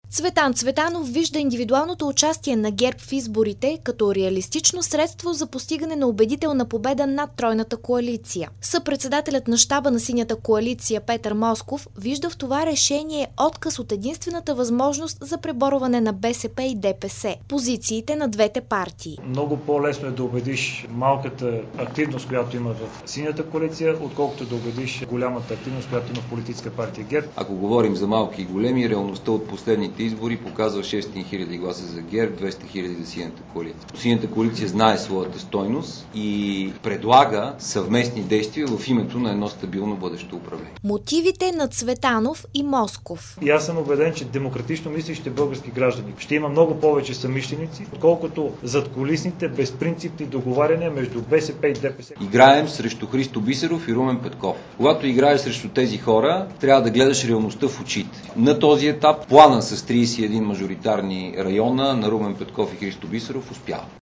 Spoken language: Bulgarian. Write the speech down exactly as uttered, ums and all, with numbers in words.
Цветан Цветанов вижда индивидуалното участие на ГЕРБ в изборите като реалистично средство за постигане на убедителна победа над тройната коалиция. Съпредседателят на щаба на Синята коалиция Петър Москов вижда в това решение отказ от единствената възможност за преборване на БСП и ДПС, позициите на двете партии. Много по-лесно е да убедиш малката активност, която има в Синята коалиция, отколкото да убедиш голямата активност, която има в политическа партия ГЕРБ. Ако говорим за малки и големи, реалността от последните избори показва шестстотин хиляди гласа за ГЕРБ, двеста хиляди за Синята коалиция. Синята коалиция знае своята стойност и предлага съвместни действия в името на едно стабилно бъдещо управление. Мотивите на Цветанов и Москов. И аз съм убеден, че демократично мислещите български граждани ще има много повече съмишленици, отколкото задкулисните безпринципни договаряния между БСП и ДПС. Играем срещу Христо Бисеров и Румен Петков. Когато играеш срещу тези хора, трябва да гледаш реалността в очите. На този етап плана с тридесет и един мажоритарни района на Румен Петков и Христо Бисеров успява.